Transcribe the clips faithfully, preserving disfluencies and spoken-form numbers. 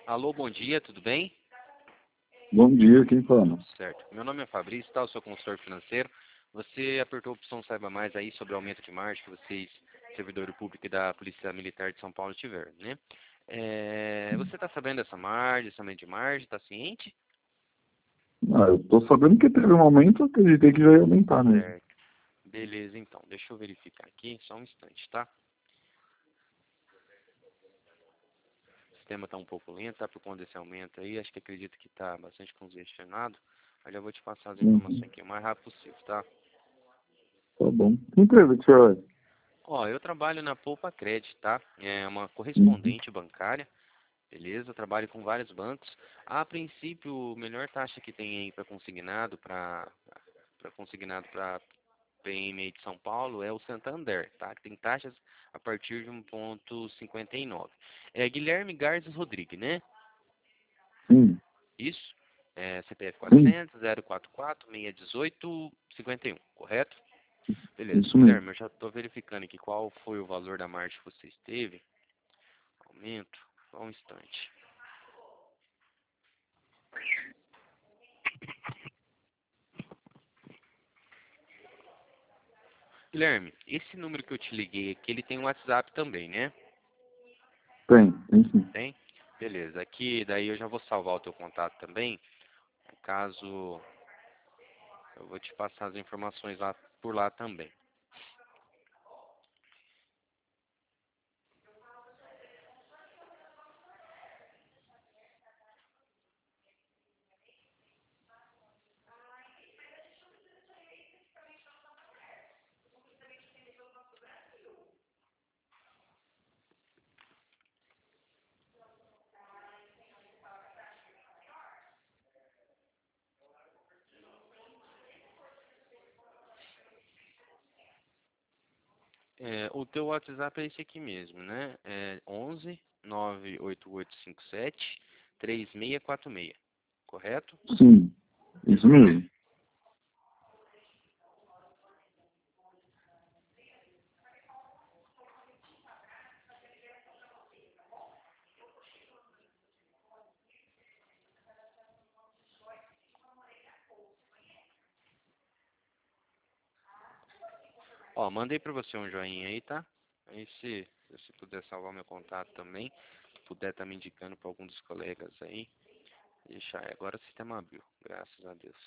Alô, bom dia, tudo bem? Bom dia, quem fala? Certo. Meu nome é Fabrício, tá? Eu sou consultor financeiro. Você apertou a opção Saiba Mais aí sobre o aumento de margem que vocês, servidor público e da Polícia Militar de São Paulo, tiveram, né? É, você está sabendo dessa margem, esse aumento de margem, está ciente? Ah, eu tô sabendo que teve um aumento, acreditei que já ia aumentar mesmo. Certo. Beleza, então. Deixa eu verificar aqui, só um instante, tá? O sistema está um pouco lento, tá? Por conta desse aumento aí. Acho que acredito que está bastante congestionado. Mas já vou te passar as informações Uhum. aqui o mais rápido possível, tá? Tá bom. Que empresa que você é? Ó, eu trabalho na Poupa Credit, tá? É uma Uhum. correspondente bancária, beleza? Eu trabalho com vários bancos. A princípio, a melhor taxa que tem aí para consignado, para para consignado para P M aí de São Paulo é o Santander, tá? Que tem taxas a partir de um ponto cinquenta e nove. É Guilherme Garces Rodrigues, né? Sim, Isso? É C P F sim, quatrocentos, zero quatro quatro, seis um oito, cinquenta e um, correto? Beleza. isso mesmo. Guilherme, eu já estou verificando aqui qual foi o valor da margem que você teve. Aumento. Só um instante. Guilherme, esse número que eu te liguei aqui, ele tem um WhatsApp também, né? Tem, tem sim. Tem? Beleza. Aqui, daí eu já vou salvar o teu contato também. Caso eu vou te passar as informações lá por lá também. É, o teu WhatsApp é esse aqui mesmo, né? É onze nove oito oito cinco sete três seis quatro seis. Correto? Sim, isso Beleza. mesmo. Ó, mandei pra você um joinha aí, tá? Aí se se você puder salvar meu contato também, puder estar me indicando para algum dos colegas aí. Deixa aí, agora o sistema abriu, graças a Deus.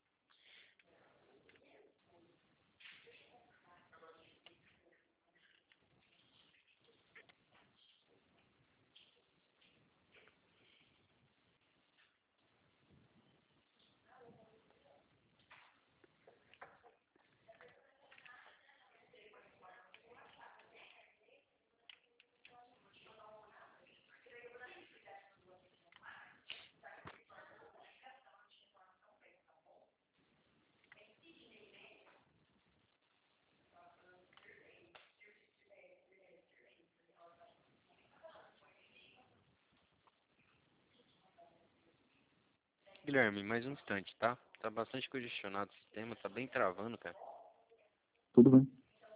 Guilherme, mais um instante, tá? Tá bastante congestionado o sistema, tá bem travando, cara. Tudo bem.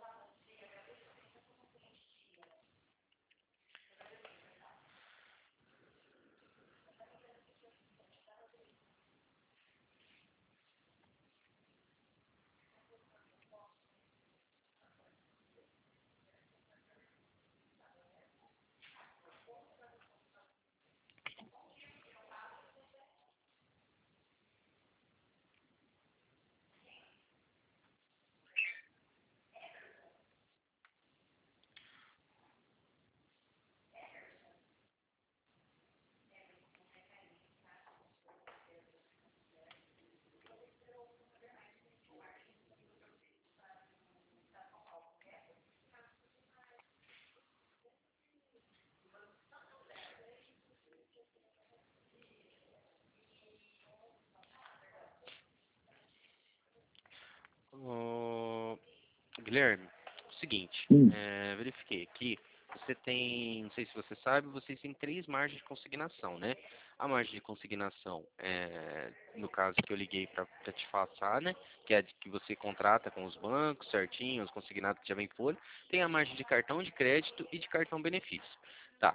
Ô, Guilherme, seguinte, Sim, é, verifiquei aqui, você tem, não sei se você sabe, vocês têm três margens de consignação, né? A margem de consignação, é, no caso que eu liguei para te passar, né? Que é a de que você contrata com os bancos, certinho, os consignados que já vem folha. Tem a margem de cartão de crédito e de cartão benefício, tá?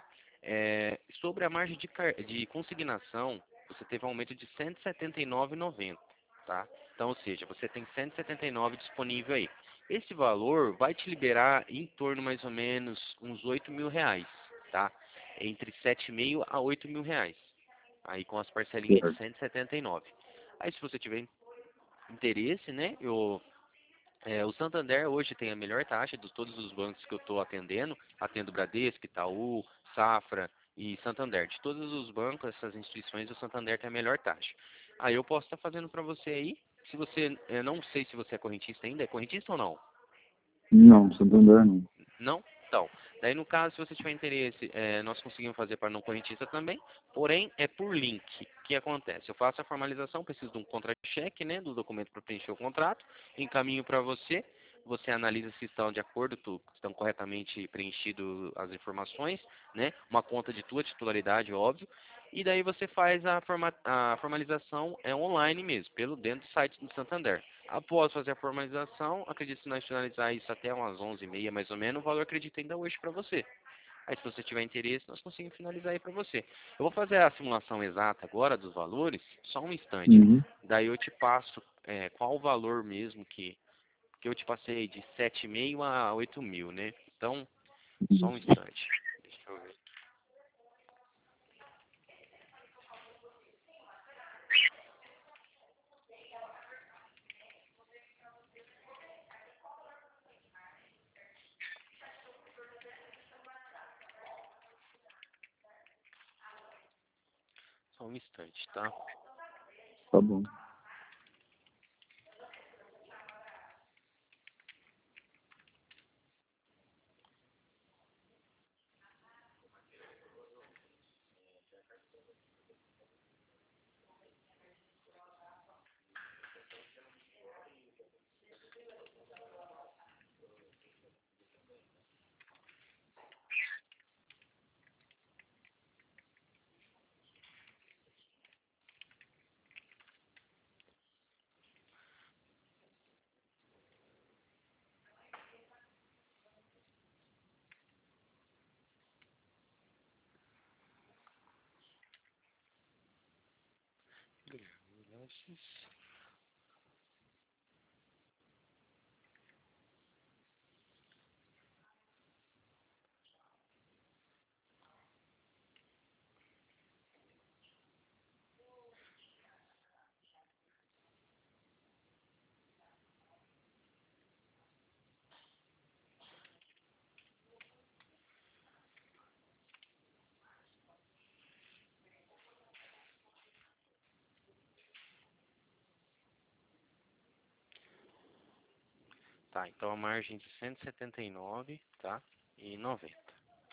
É, sobre a margem de, car- de consignação, você teve um aumento de cento e setenta e nove reais e noventa centavos, tá? Então, ou seja, você tem cento e setenta e nove disponível aí. Esse valor vai te liberar em torno mais ou menos uns oito mil reais, tá? Entre sete mil a oito mil reais. Aí com as parcelinhas de Certo. cento e setenta e nove. Aí se você tiver interesse, né, eu é, o Santander hoje tem a melhor taxa de todos os bancos que eu estou atendendo. Atendo Bradesco, Itaú, Safra e Santander. De todos os bancos, essas instituições, o Santander tem a melhor taxa. Aí eu posso estar fazendo para você aí. Se você, eu não sei se você é correntista ainda. É correntista ou não? Não, Santander não. Não? Então, daí no caso, se você tiver interesse, é, nós conseguimos fazer para não correntista também, porém é por link. O que acontece? Eu faço a formalização, preciso de um contra-cheque, né, do documento para preencher o contrato, encaminho para você, você analisa se estão de acordo, tu, estão corretamente preenchidas as informações, né, uma conta de tua titularidade, óbvio, e daí você faz a, forma, a formalização é online mesmo, pelo dentro do site do Santander. Após fazer a formalização, acredito que nós finalizar isso até umas onze e meia mais ou menos, o valor acredito ainda hoje para você. Aí se você tiver interesse, nós conseguimos finalizar aí para você. Eu vou fazer a simulação exata agora dos valores, só um instante. Uhum. Daí eu te passo é, qual o valor mesmo que, que eu te passei de sete e meio a oito mil, né? Então, só um instante. Deixa eu ver. Só um instante, tá? Tá bom. Tá, então a margem de cento e setenta e nove, tá? E noventa.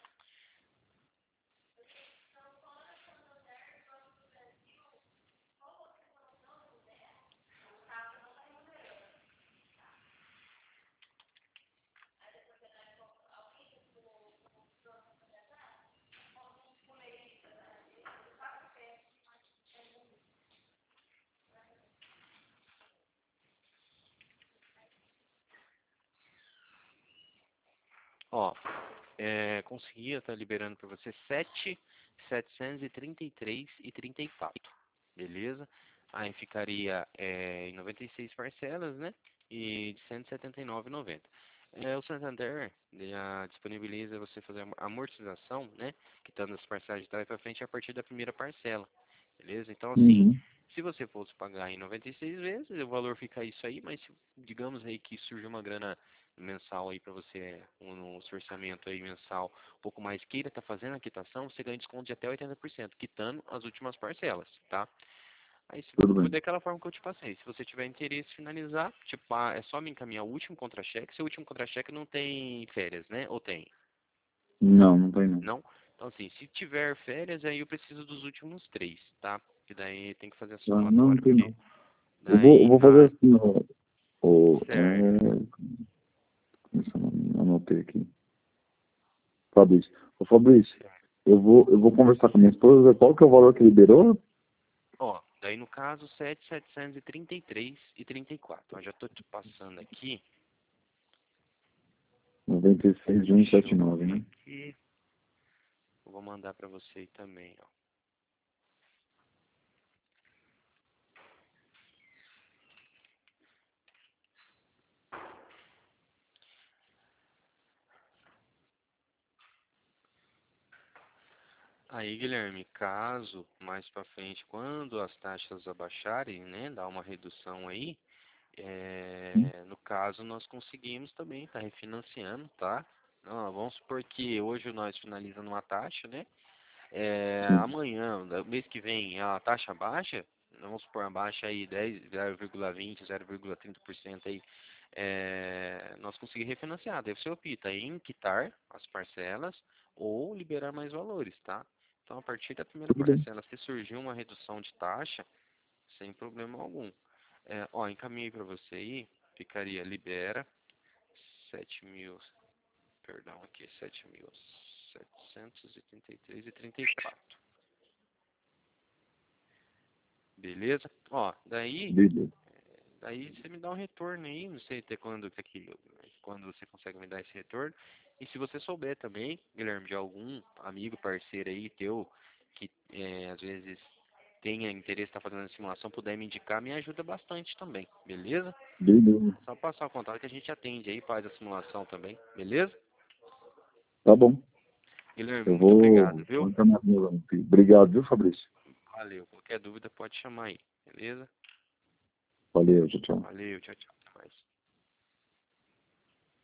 Ó, é, conseguia estar liberando para você sete mil setecentos e trinta e três reais e trinta e quatro, beleza? Aí ficaria é, em noventa e seis parcelas, né? E de cento e setenta e nove reais e noventa centavos. É, o Santander já disponibiliza você fazer a amortização, né? Quitando as parcelas de trás para frente a partir da primeira parcela, beleza? Então, assim, Uhum. se você fosse pagar em noventa e seis vezes, o valor fica isso aí, mas digamos aí que surge uma grana mensal aí para você, um, um orçamento aí mensal um pouco mais queira tá fazendo a quitação, você ganha desconto de até oitenta por cento, quitando as últimas parcelas, tá? Aí se, Tudo foi bem. daquela forma que eu te passei. Se você tiver interesse em finalizar, tipo, ah, é só me encaminhar o último contra-cheque. Seu último contra-cheque não tem férias, né? Ou tem? Não, não tem não. Não? Então assim, se tiver férias, aí eu preciso dos últimos três, tá? Que daí tem que fazer a Ah, não, não somatória, tem porque não. Eu vou, eu daí, vou fazer ah, assim, ó. O, certo. é, deixa eu anotei aqui. Fabrício. Ô Fabrício, eu vou, eu vou conversar com a minha esposa. Qual que é o valor que liberou? Ó, daí no caso, sete mil setecentos e trinta e três reais e trinta e quatro. Eu já tô te passando aqui. noventa e seis mil cento e Deixa setenta e eu nove, ver né? aqui. O vou mandar para você aí também, ó. Aí, Guilherme, caso mais para frente, quando as taxas abaixarem, né, dar uma redução aí, Sim. é, no caso nós conseguimos também estar refinanciando, tá? Não, vamos supor que hoje nós finalizamos uma taxa, né? É, Sim. amanhã, da- mês que vem, a taxa baixa, vamos supor, baixa aí dez, zero vírgula vinte, zero vírgula trinta por cento aí, é, nós conseguimos refinanciar. Daí você opta em quitar as parcelas ou liberar mais valores, tá? Então, a partir da primeira Tudo bem. parcela, se surgir uma redução de taxa, sem problema algum. É, ó, encaminhei para você aí, ficaria libera sete mil, perdão, aqui, sete mil setecentos e trinta e três e trinta e quatro. Beleza? Ó, daí, Beleza. daí você me dá um retorno aí, não sei até quando, que aqui, quando você consegue me dar esse retorno. E se você souber também, Guilherme, de algum amigo, parceiro aí teu, que é, às vezes tenha interesse em estar fazendo a simulação, puder me indicar, me ajuda bastante também, beleza? Beleza. Só passar o contato que a gente atende aí, faz a simulação também, beleza? Tá bom. Guilherme, Eu muito obrigado, vou, viu? vou encaminhar pro meu lá, filho. Obrigado, viu, Fabrício? Valeu. Qualquer dúvida pode chamar aí, beleza? Valeu, tchau, tchau. Valeu, tchau, tchau.